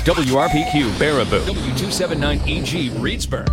WRPQ Baraboo, W279EG Reedsburg.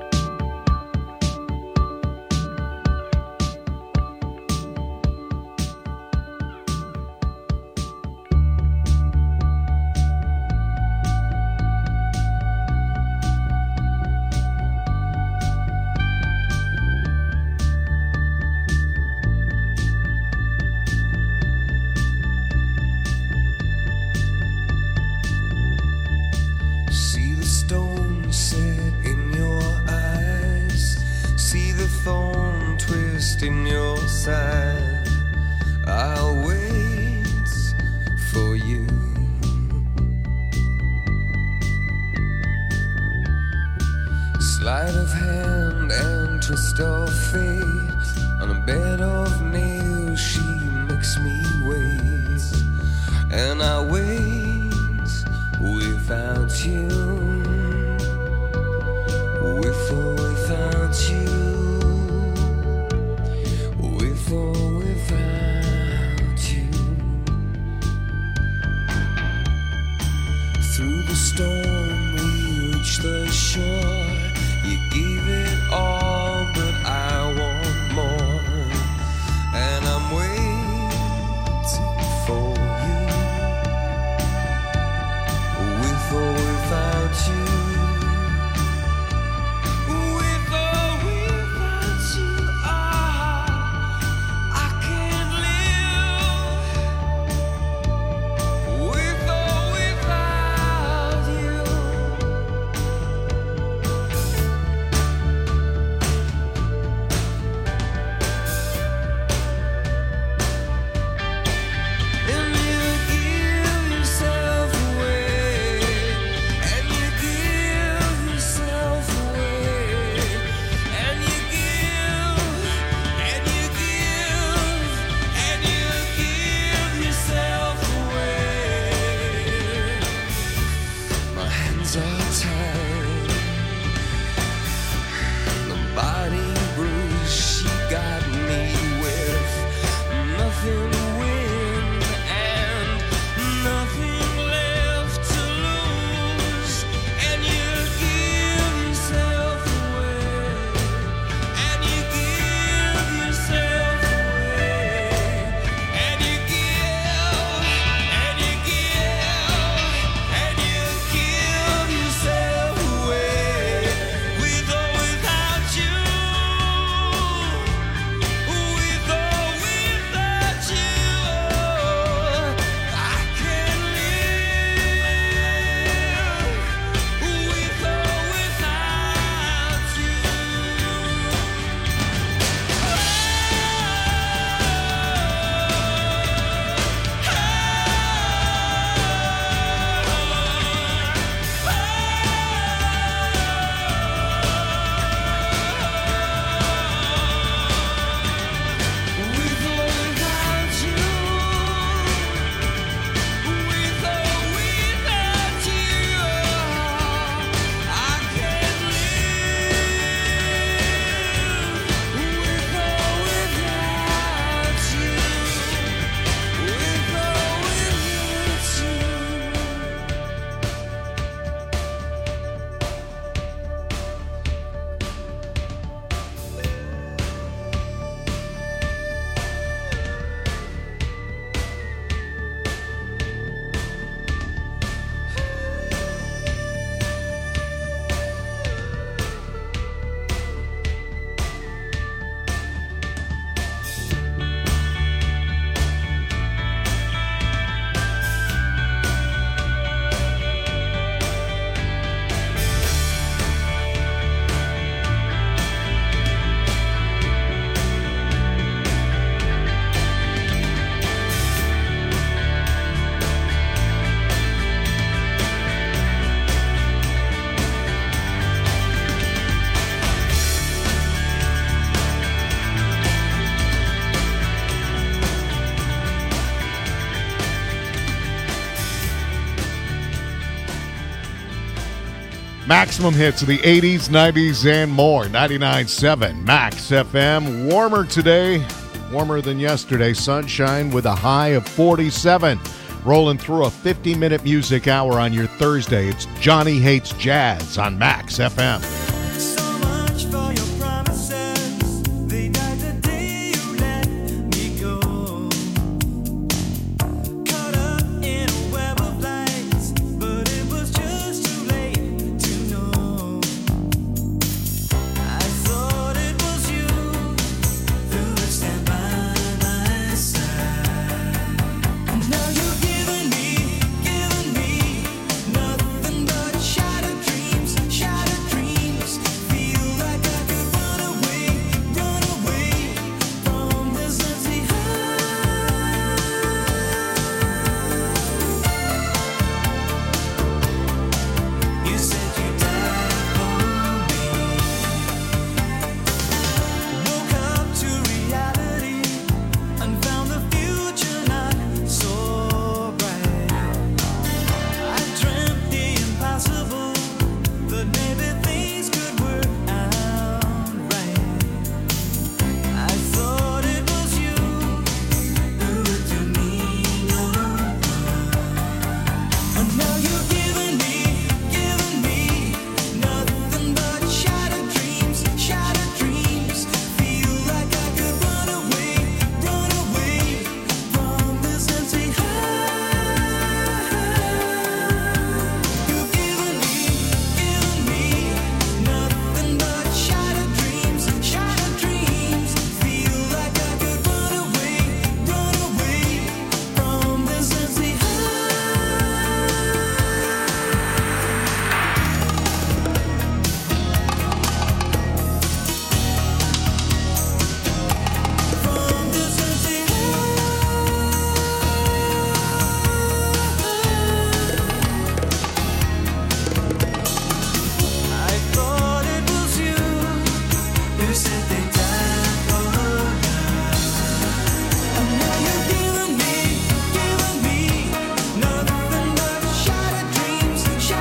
Sleight of hand and twist of fate. On a bed of nails she makes me wait. And I wait without you. With or without you. With or without you. Through the storm we reach the shore. You gave it all, but I want more. And I'm waiting for you. With or without you. With or without you. I can't live. With or without you. Maximum hits of the 80s, 90s, and more. 99.7 Max FM. Warmer today, warmer than yesterday. Sunshine with a high of 47. Rolling through a 50-minute music hour on your Thursday. It's Johnny Hates Jazz on Max FM. So much for your promises. They died the day you let me go. Caught up in a web of lights, but it was just too late to know. I thought it was you who would stand by my side. Now you've given me nothing but shattered dreams. Feel like I could run away from this empty heart. You said you died for me. Woke up to reality and found the future not so bright. I dreamt the impossible, that maybe things could work out right. I thought it was you who would do me no harm. And now you've given me nothing but shattered dreams. Feel like I could run away from this empty heart. You've given me nothing but shattered dreams. Feel like I could run away from this empty I thought it was you who said they died for love. And now you've given me nothing but shattered dreams.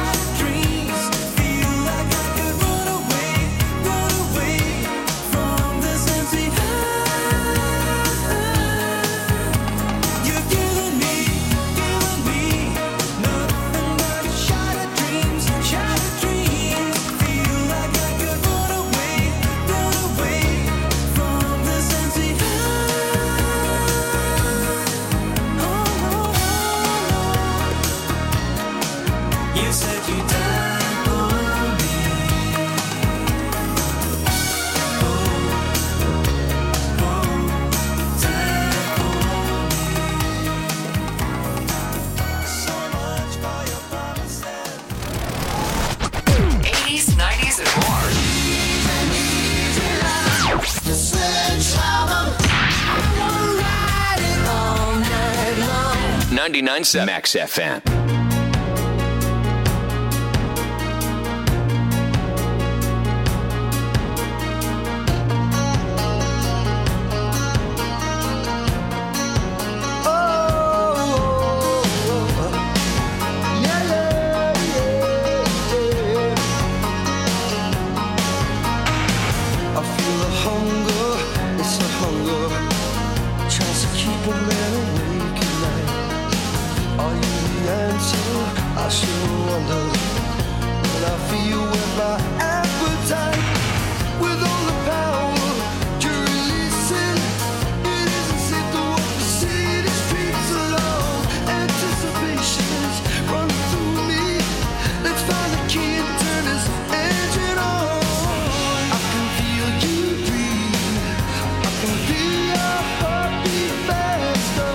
Feel like I could run away from this empty heart. You've given me nothing but shattered dreams. Feel like I could run away from this empty heart. You said you died for me. Died for me. So much for your promises. 80s, 90s, and more. 99.7 Max FM. I feel a hunger, it's a hunger, tries to keep a man awake at night. Are you the answer? I sure wonder. When I feel with my appetite, with all the power you're releasing, it isn't safe to walk the city streets alone. Anticipation's running through me. Let's find the key and turn this engine on. I can feel you breathe. I can feel your heartbeat faster.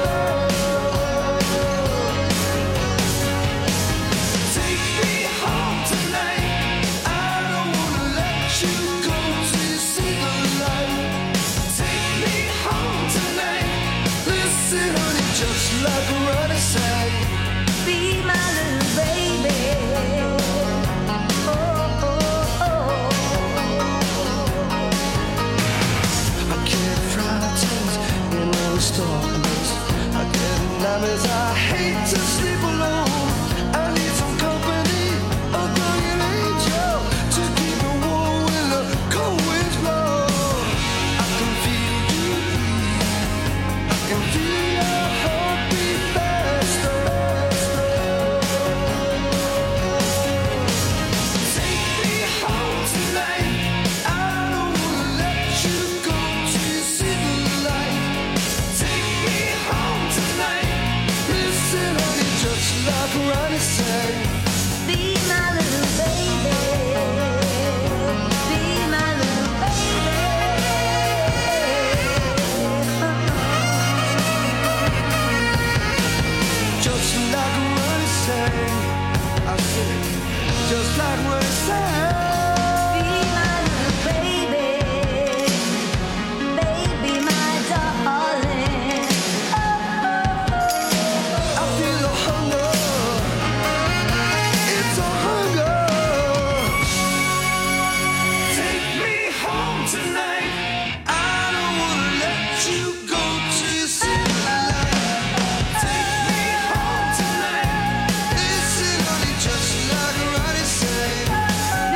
Take me home tonight. I don't wanna let you go till you see the light. Take me home tonight. Listen, honey, just like a running sight. Be my little baby. I can't fry things in all the darkness. I get nightmares. I hate to sleep alone. I need some company, a guardian angel to keep me warm when the cold winds blow. I can feel you breathe. I can feel your heartbeat faster. Ronnie sang. Be my little baby. Be my little baby. Just like Ronnie sang. I said, just like Ronnie sang. Be my little baby. Baby, my darling. I feel a hunger. It's a hunger. Take me home tonight. I don't wanna let you go till you see the light. Take me home tonight. Listen, honey, just like Ronnie sang.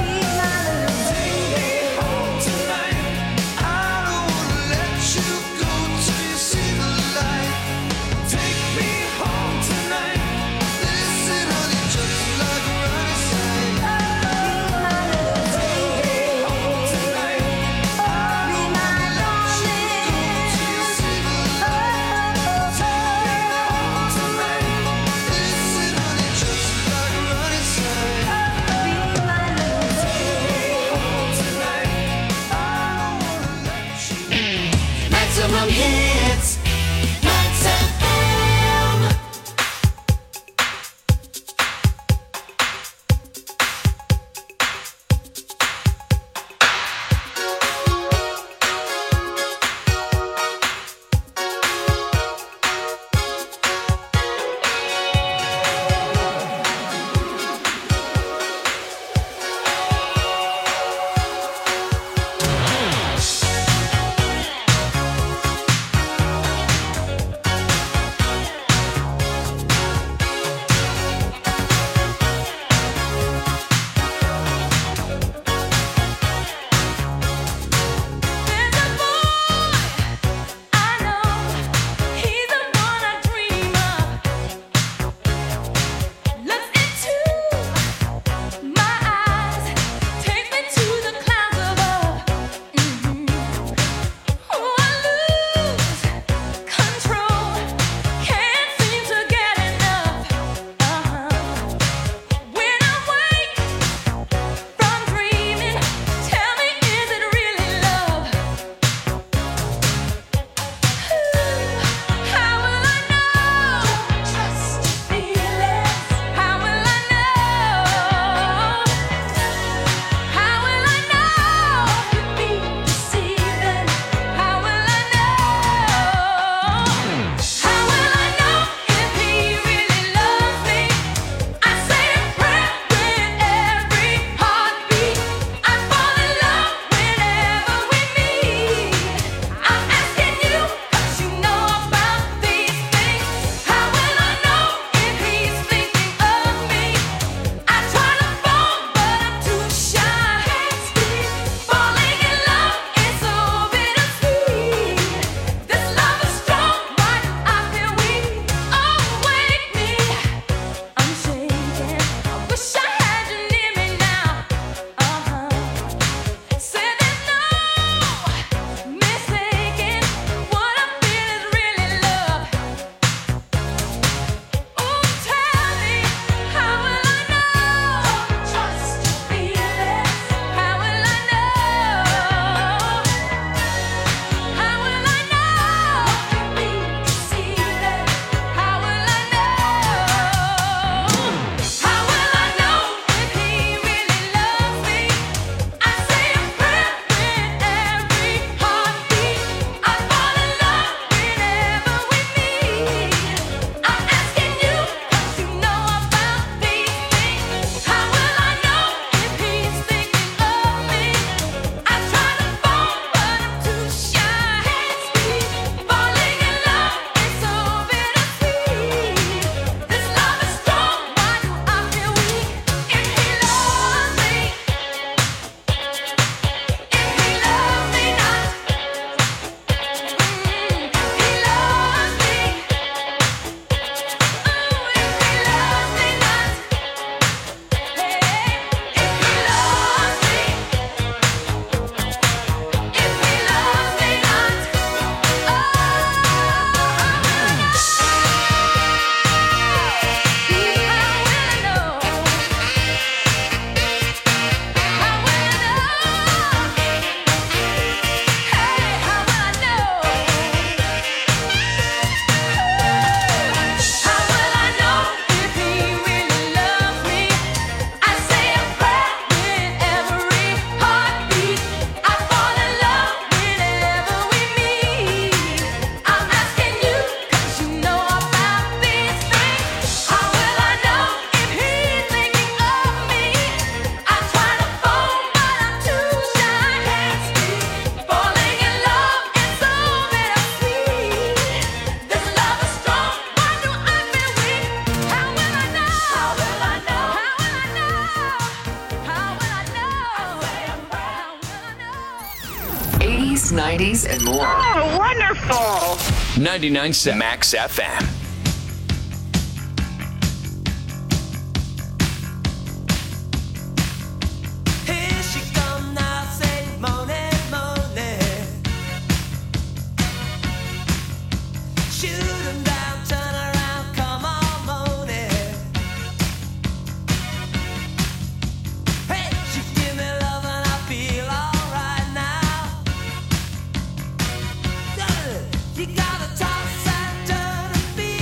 90s, and more. Oh, wonderful. 99.7 Max FM. Here she come now, say moaning, moaning. Shoot 'em down, turn around, come on, moaning. Hey, she give me love and I feel alright now. You gotta toss and turn and feel.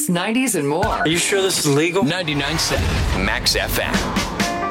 80s, 90s, and more. Are you sure this is legal? 99.7 Max FM.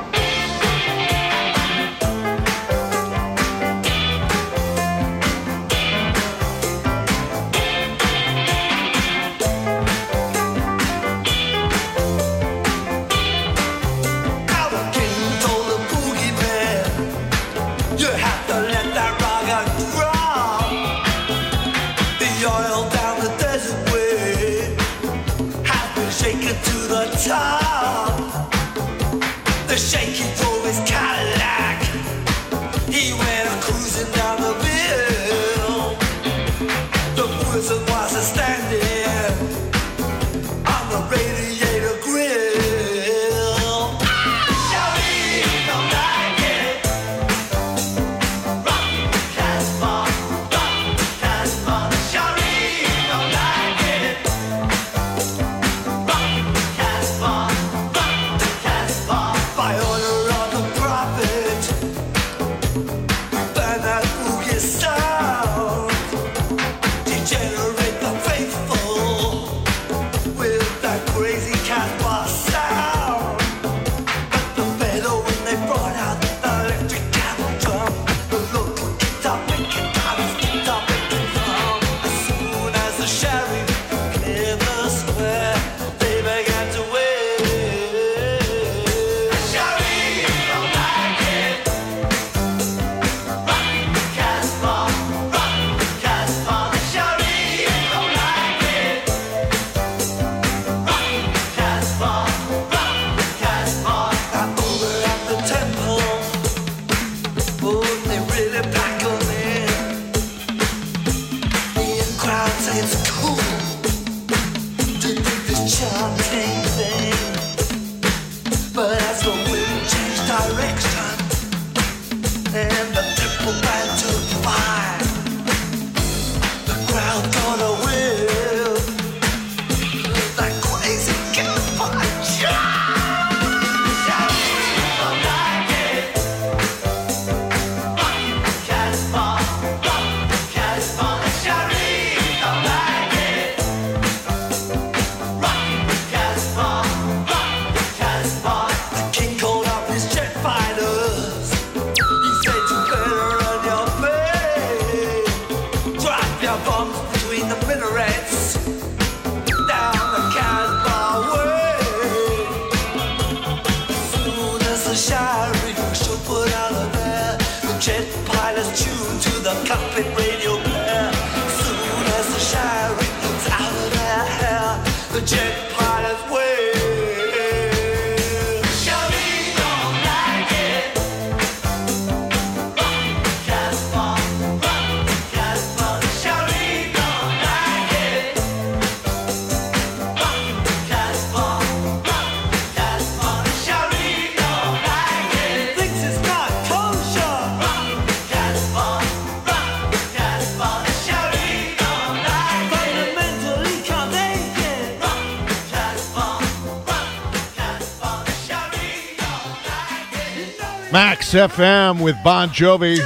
The shaky drove his Cadillac. He went cruising down the bill. The wizard was standing on the radiator grill. Shawty, don't like it. Rock Casbah, rock Casbah. Shawty, don't like it. Rock Casbah. By order of the prophet, burn that boogie sound, degenerate the faithful with that crazy Casbah sound. But the better when they brought out the electric cattle drum, the local guitar picking dollars, guitar picking drum. As soon as the sheriff cleared the square, they began to wait. But as the wind changed direction and the temple began to fire, the crowd got a whiff that crazy Casbah don't like it. Rock Casbah, rock Casbah. Shawty don't like it. Rock Casbah. The king called up his jet fighters. He said you better run your face. Drop your bombs between the minarets down the Casbah way. As soon as the sheriff should put out of there, the jet pilots tuned to the cockpit radio player. As soon as the sheriff was out of their hair, the jet pilots wave. Max FM with Bon Jovi.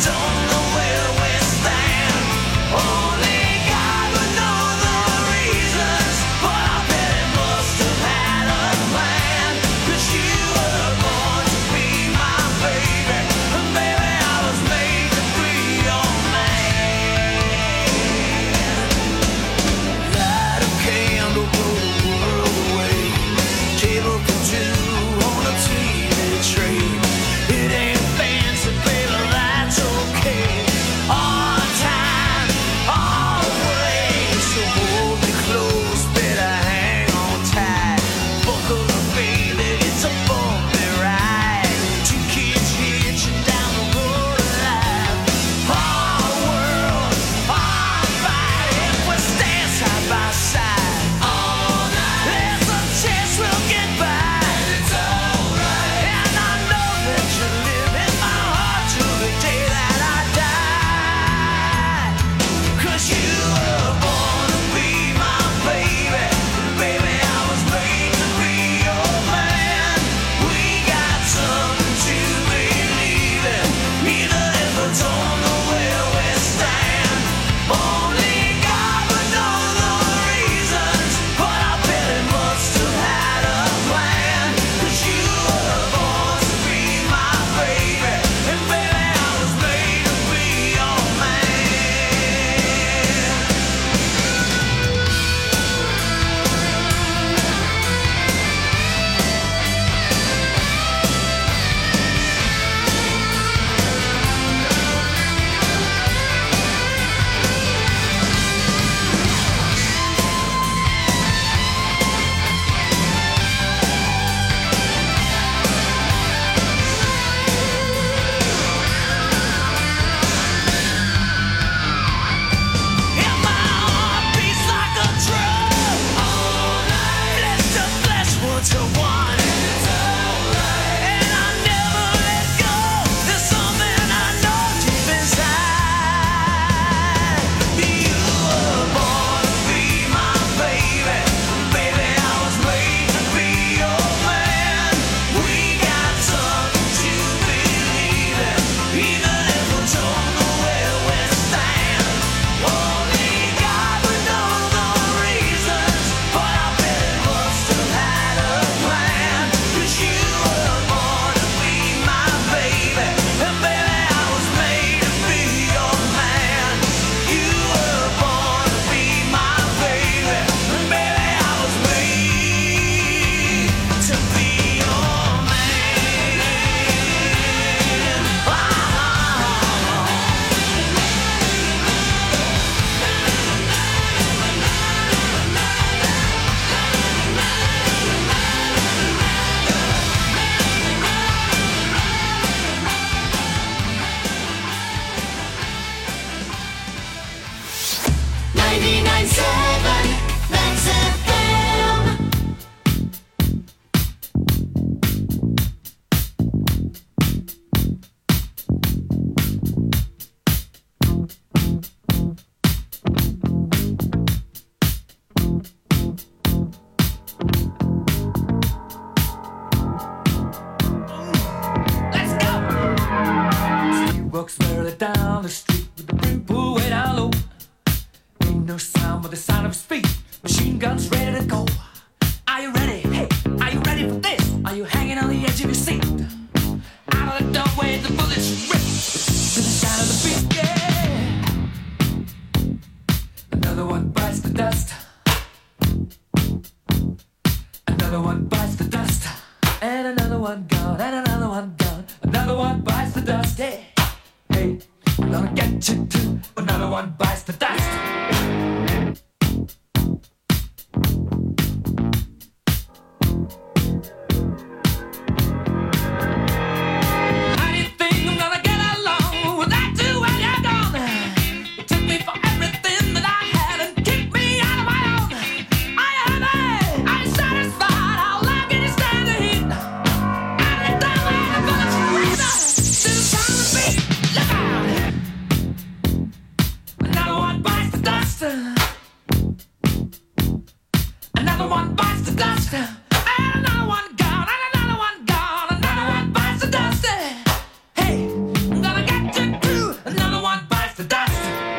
Only God would know the reason. 99.7 Max FM. Let's go! She walks merrily down the street with the brim pulled way down low. Ain't no sound but the sound of his feet. Machine guns ready to go. Are you ready? Hey, are you ready for this? Are you hanging on the edge of your seat? Out of the doorway, the bullets rip to the sound of the beat. Yeah. Another one bites the dust. Another one bites the dust. And another one gone, and another one gone. Another one bites the dust. Hey, hey, I'm gonna get you too. Another one bites the dust. How do you think I'm gonna get along without you when you're gone? You took me for everything that I had and kicked me out of my own. Are you happy? Are you satisfied? How long can you stand the heat? Out of the doorway, the bullets rip to the sound of the beat. Look out! Another one bites the dust. Another one bites the dust. And another one gone, and another one gone. Another one bites the dust. Hey, I'm gonna get you too. Another one bites the dust.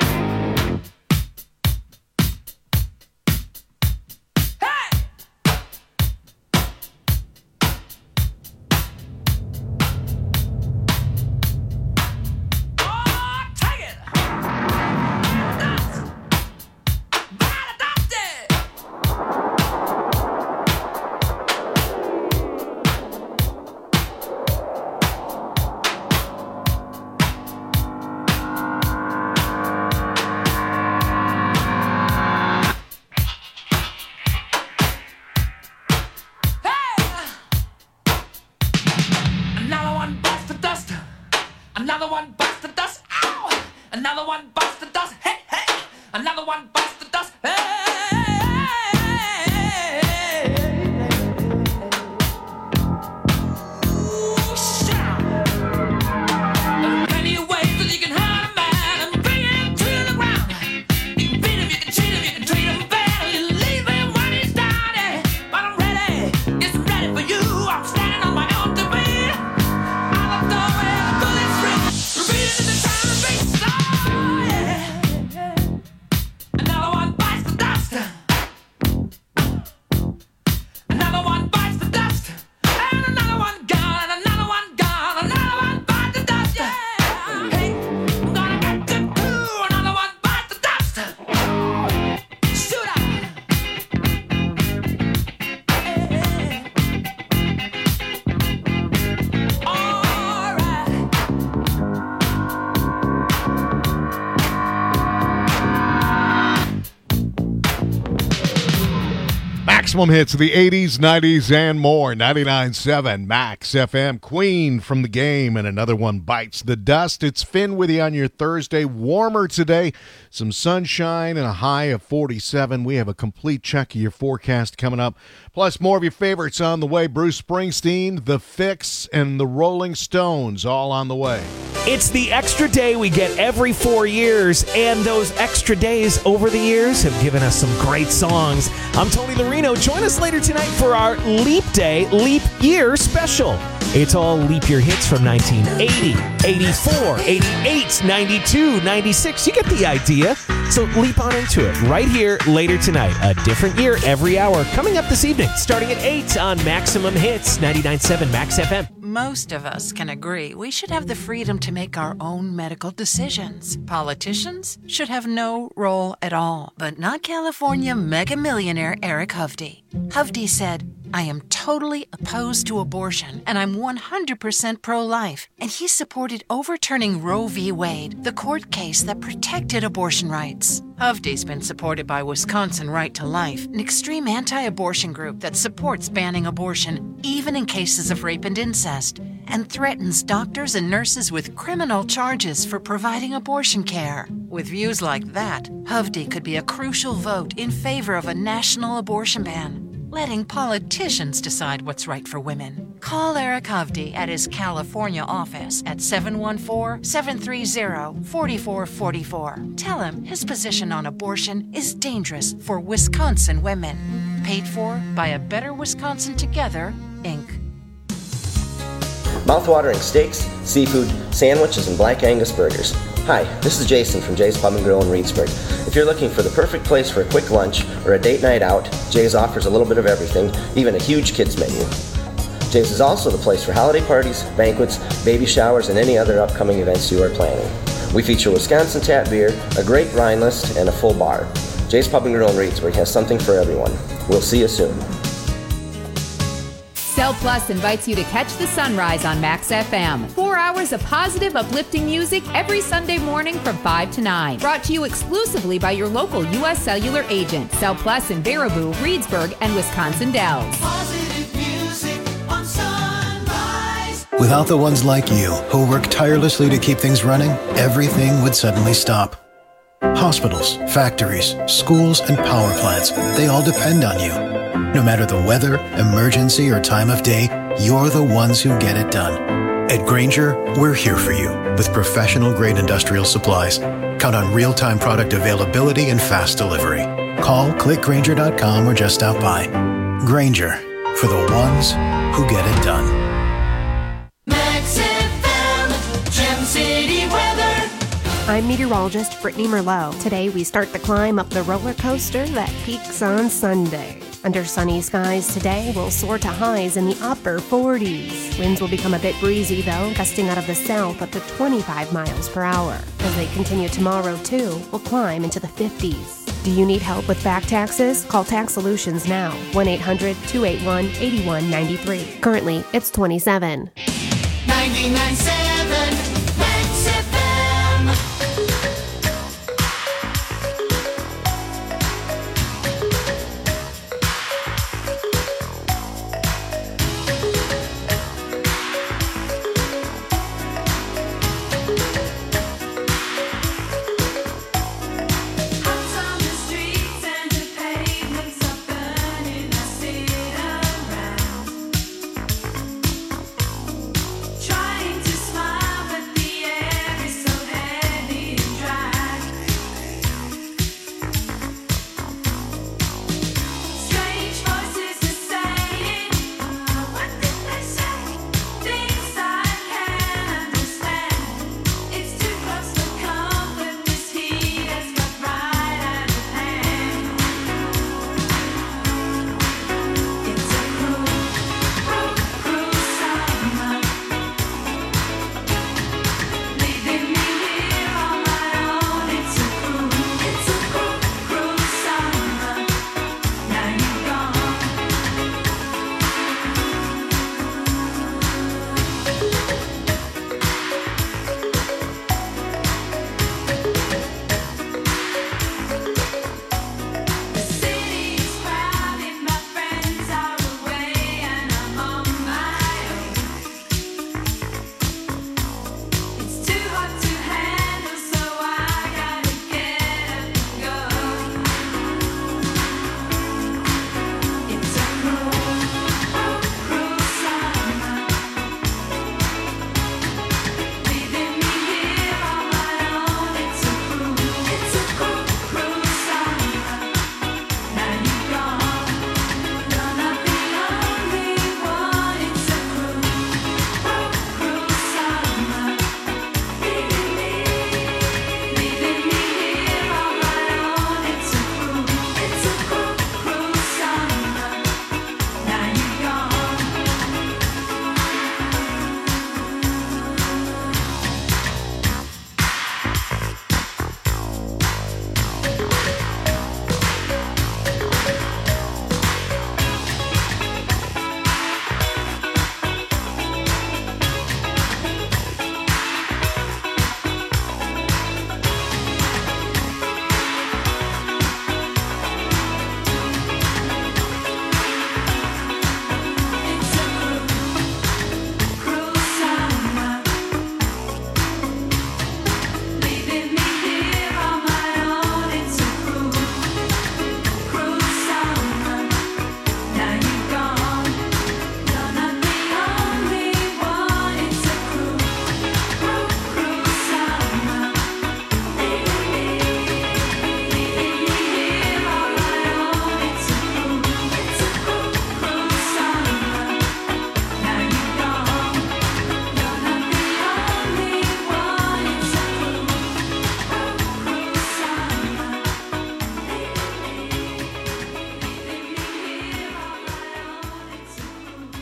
Hey! Oh, take it! Dust! Bite the dust! Another one bites the dust. Another one bites the dust. Ow! Another one bites the dust. Hey, hey! Another one bites the dust. Hey! Ooh, shout! There are plenty of ways that you can hurt a man and bring him to the ground. You can beat him, you can cheat him, you can treat him bad, you leave him when he's down. But I'm ready, yes, I'm ready for you. I'm standing on my own to be. Out the doorway, the bullets rip, repeating in the sound of beat. Oh, yeah. Another one bites the dust. Another one bites the dust. And another one gone, and another one gone. Another one bites the dust. Yeah. Hey, I'm gonna get you too. Another one bites the dust. Shoot out. All right. Maximum hits of the 80s, 90s, and more. 99.7 Max FM. Queen from The Game, and another one bites the dust. It's Finn with you on your Thursday. Warmer today. Some sunshine and a high of 47. We have a complete check of your forecast coming up. Plus, more of your favorites on the way. Bruce Springsteen, The Fix, and the Rolling Stones all on the way. It's the extra day we get every 4 years, and those extra days over the years have given us some great songs. I'm Tony Lorino. Join us later tonight for our Leap Day, Leap Year special. It's all leap year hits from 1980, 84, 88, 92, 96. You get the idea. So leap on into it right here later tonight. A different year every hour coming up this evening, starting at 8 on Maximum Hits, 99.7 Max FM. Most of us can agree we should have the freedom to make our own medical decisions. Politicians should have no role at all, but not California mega millionaire Eric Hovde. Hovde said, I am totally opposed to abortion, and I'm 100% pro-life. And he supported overturning Roe v. Wade, the court case that protected abortion rights. Hovde's been supported by Wisconsin Right to Life, an extreme anti-abortion group that supports banning abortion, even in cases of rape and incest. and threatens doctors and nurses with criminal charges for providing abortion care. With views like that, Hovde could be a crucial vote in favor of a national abortion ban, letting politicians decide what's right for women. Call Eric Hovde at his California office at 714-730-4444. Tell him his position on abortion is dangerous for Wisconsin women. Paid for by A Better Wisconsin Together, Inc. Mouthwatering steaks, seafood, sandwiches, and Black Angus burgers. Hi, this is Jason from Jay's Pub and Grill in Reedsburg. If you're looking for the perfect place for a quick lunch or a date night out, Jay's offers a little bit of everything, even a huge kids menu. Jay's is also the place for holiday parties, banquets, baby showers, and any other upcoming events you are planning. We feature Wisconsin tap beer, a great wine list, and a full bar. Jay's Pub and Grill in Reedsburg has something for everyone. We'll see you soon. Cell Plus invites you to catch the sunrise on Max FM. 4 hours of positive, uplifting music every Sunday morning from 5 to 9. Brought to you exclusively by your local U.S. Cellular agent. Cell Plus in Baraboo, Reedsburg, and Wisconsin Dells. Positive music on Sunrise. Without the ones like you, who work tirelessly to keep things running, everything would suddenly stop. Hospitals, factories, schools, and power plants, they all depend on you. No matter the weather, emergency, or time of day, you're the ones who get it done. At Grainger, we're here for you with professional-grade industrial supplies. Count on real-time product availability and fast delivery. Call, click Grainger.com, or just stop by. Grainger, for the ones who get it done. Max FM, Gem City weather. I'm meteorologist Brittany Merlot. Today we start the climb up the roller coaster that peaks on Sunday. Under sunny skies today, we'll soar to highs in the upper 40s. Winds will become a bit breezy, though, gusting out of the south up to 25 miles per hour. As they continue tomorrow, too, we'll climb into the 50s. Do you need help with back taxes? Call Tax Solutions now. 1-800-281-8193. Currently, it's 27. 99.7 Max FM. Trying to smile.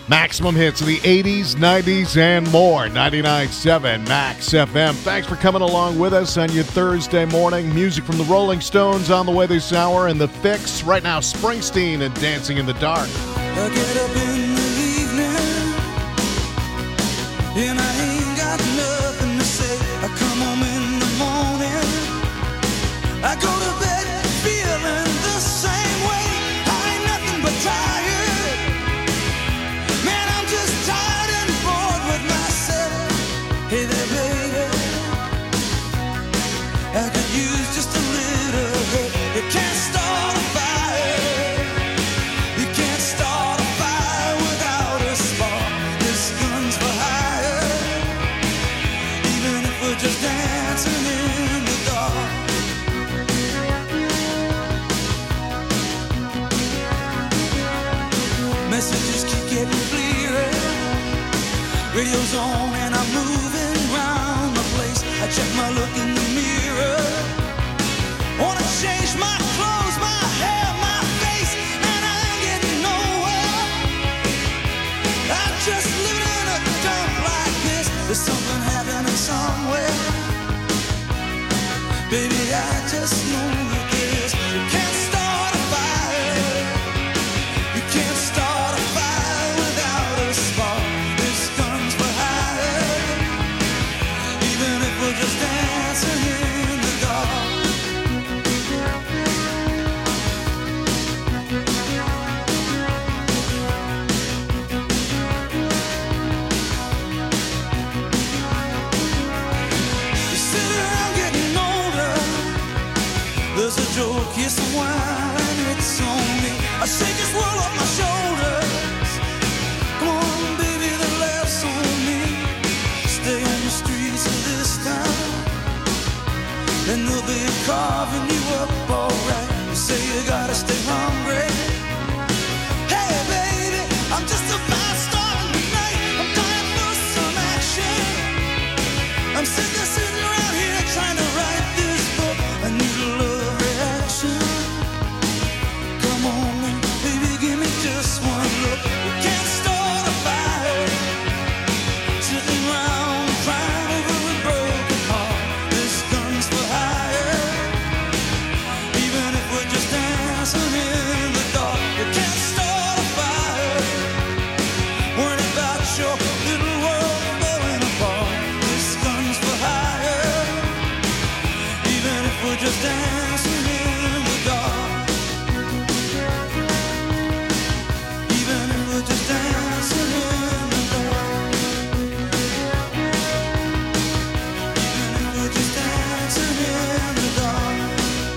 Maximum hits of the 80s, 90s, and more. 99.7 Max FM. Thanks for coming along with us on your Thursday morning. Music from the Rolling Stones on the way this hour, and The Fix. Right now, Springsteen and Dancing in the Dark. I get up in the evening and I ain't got nothing to say. I come home in the morning, I go to bed feeling the same way. I ain't nothing but tired. Man, I'm just tired and bored with myself. Hey there, baby, I could use just a little help. You can't start a fire. You can't start a fire without a spark. This gun's for hire. Even if we're just dancing in the dark. Messages keep getting clearer. Radio's on and I'm moving round the place. I check my look in the mirror. Wanna change my clothes, my hair, my face, and I ain't getting nowhere. I'm just living in a dump like this. There's something happening somewhere. Baby, I just know that this. You can't start a fire. You can't start a fire without a spark. This gun's for hire. Even if we're just dancing in the dark. You sit around getting older. There's a joke, yes, a wine, and it's on me. I shake this world off my shoulders. Come on, baby, the laughs on me. Stay on the streets of this town, and they'll be carving you up alright. You say you gotta stay hungry. Hey, baby, I'm just about starting the night. I'm dying for some action. I'm sick of sitting around here trying to write this book. I need a love reaction. Come on, baby, give me just one look. You can't start a fire. Sitting around crying over a broken heart. This gun's for hire. Even if we're just dancing in the dark. You can't start a fire. Worrying about your little world falling apart. This gun's for hire. Even if we're just dancing in the dark. Even if we're just dancing in the dark. Even if we're just dancing in the dark.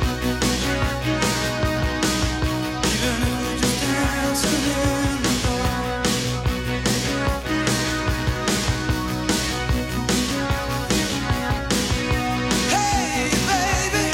Even if we're just dancing in the dark. Hey, baby.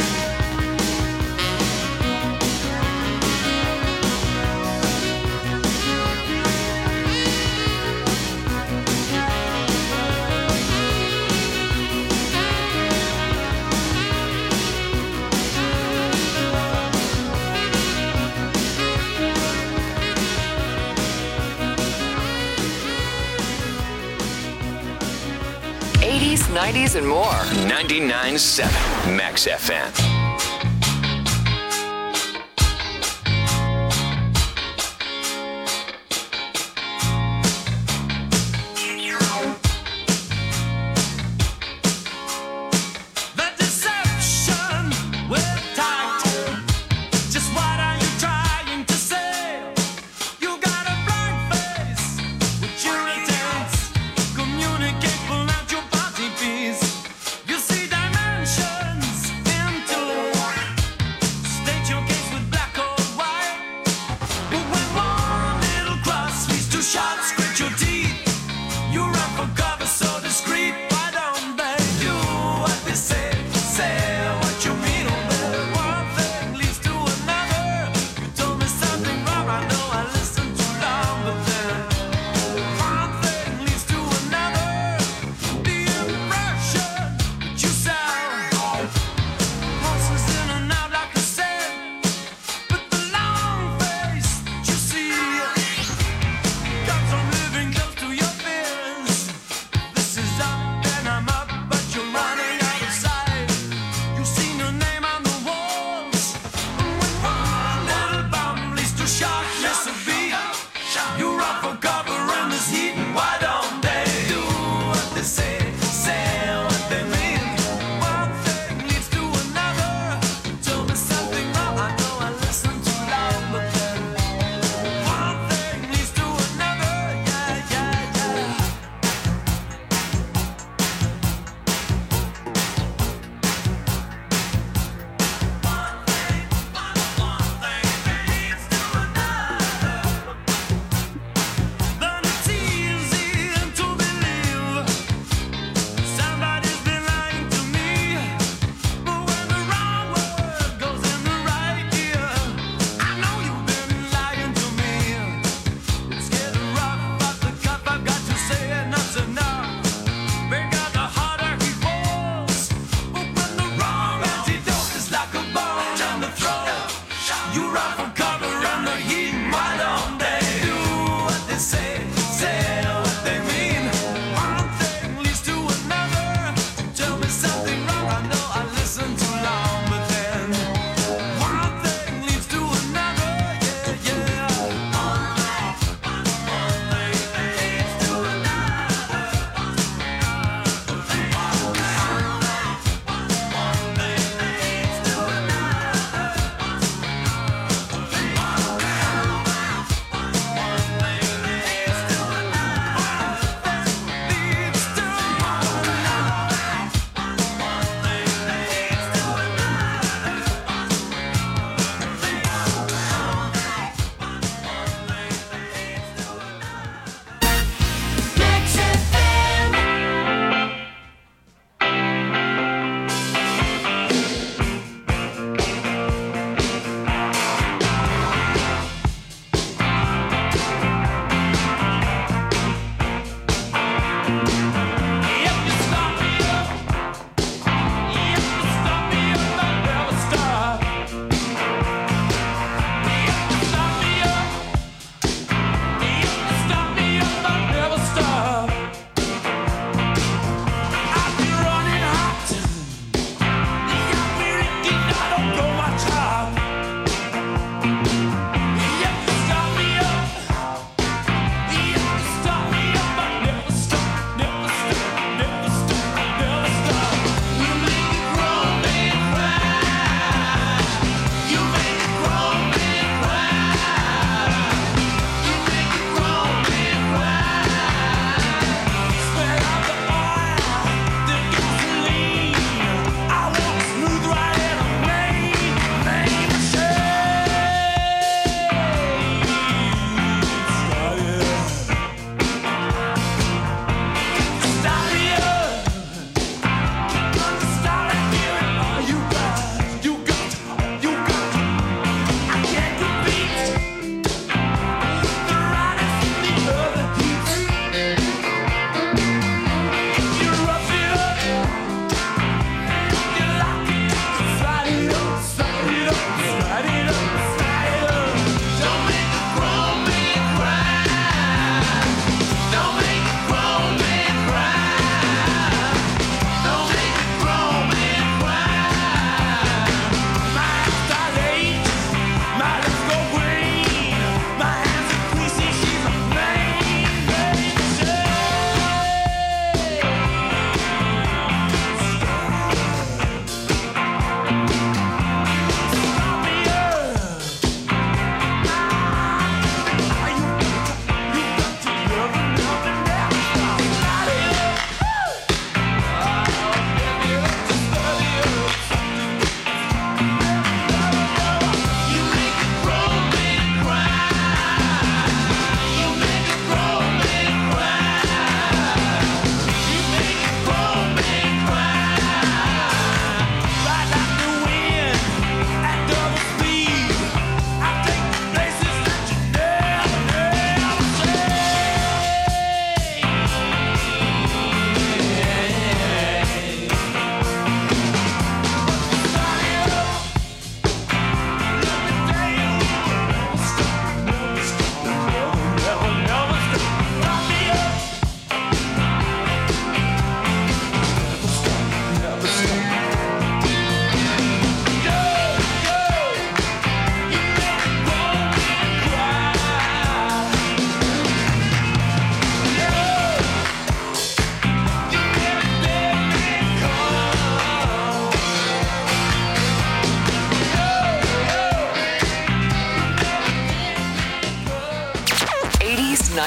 '80s, '90s, and more. 99.7 Max FM. The deception with tact. Just what are you trying to say? You got a blank face with irritants. Communicate without your body piece. You see dimensions into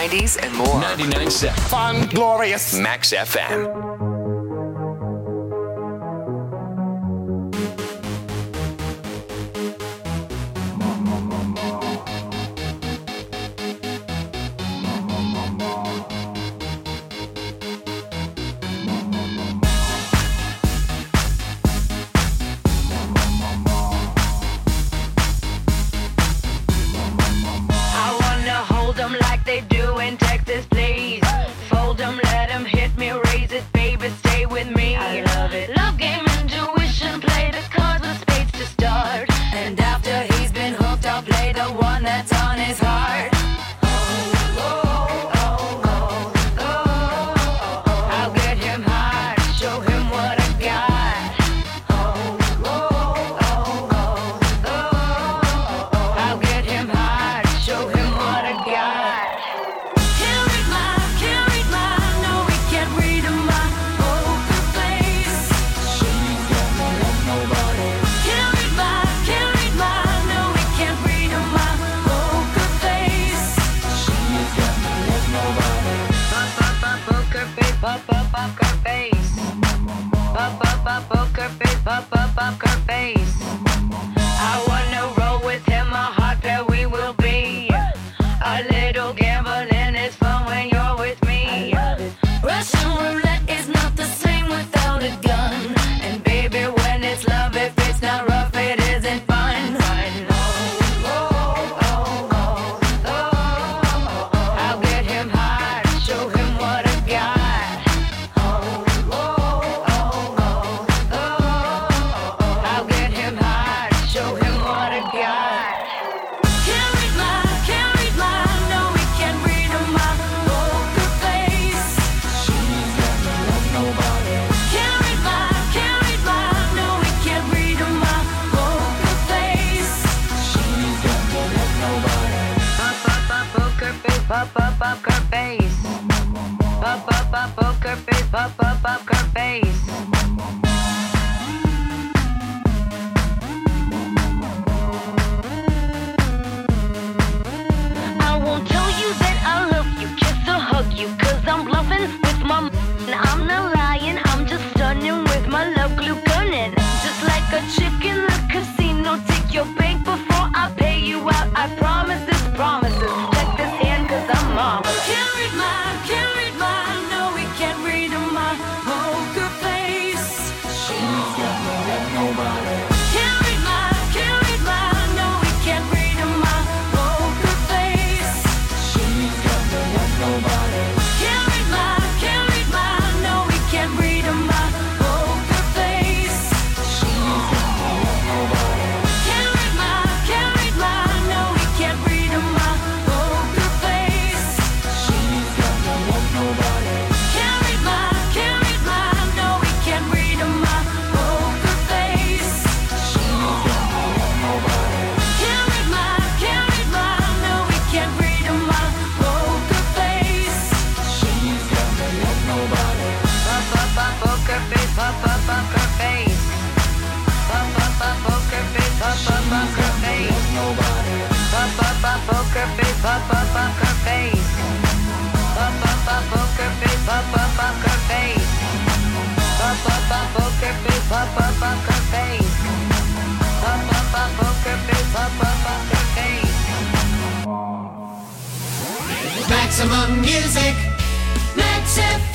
90s, and more. 99.7. Fun, glorious. Max FM. I wanna hold 'em like they do in Texas, please. Fold 'em, let 'em hit me, raise it, baby, stay with me. I love it. Love game, intuition, play the cards with spades to start. And after he's been hooked, I'll play the one that's on his heart. I'll get him hard, show him what I got. I'll get him hard, show him what I got. Can't read my, no, we can't read my poker face. She's got me like nobody. Can't read my, no, we can't read my poker face. She's got me like nobody. Poker face, poker face. Poker face, poker face. I wanna roll with him, a hot pair we will be. A little gambling is fun when you're with me. Russian roulette is not the same without a gun. And baby, when it's love, if it's not rough, it isn't fun. I'll get him hard, show him what I got. I'll get him hard, show him what I got. Can't read my, no, we can't read my poker face. She's got me like nobody. Can't read my, no, we can't read my poker face. She's got me like nobody. Poker face, poker face. Poker face, poker face. I won't tell you that I love you, kiss or hug you, 'cause I'm bluffing with my I'm not lying, I'm just stunning with my love glue gunning. Just like a chick in the casino, take your bank before I pay you out. I promise this promises. Check this hand 'cause I'm mom. Can't read my, no, we can't read my poker face. She's got me like nobody. Can't read my, no, we can't read my poker face. She's got me like nobody. Can't read my, no, we can't read my poker face. She's got me like nobody. Can't read my, no, we can't read my poker face. She's got me like nobody. Can't read my, no, we can't read my poker face. She's got me like nobody. Can't read my, no, we can't read my poker face. She's got me like nobody. Poker face, poker face. Poker face, poker face. Nobody. Poker face, poker face. Poker face, poker face. Poker face, poker face. Poker face, poker face. Maximum music. Max FM.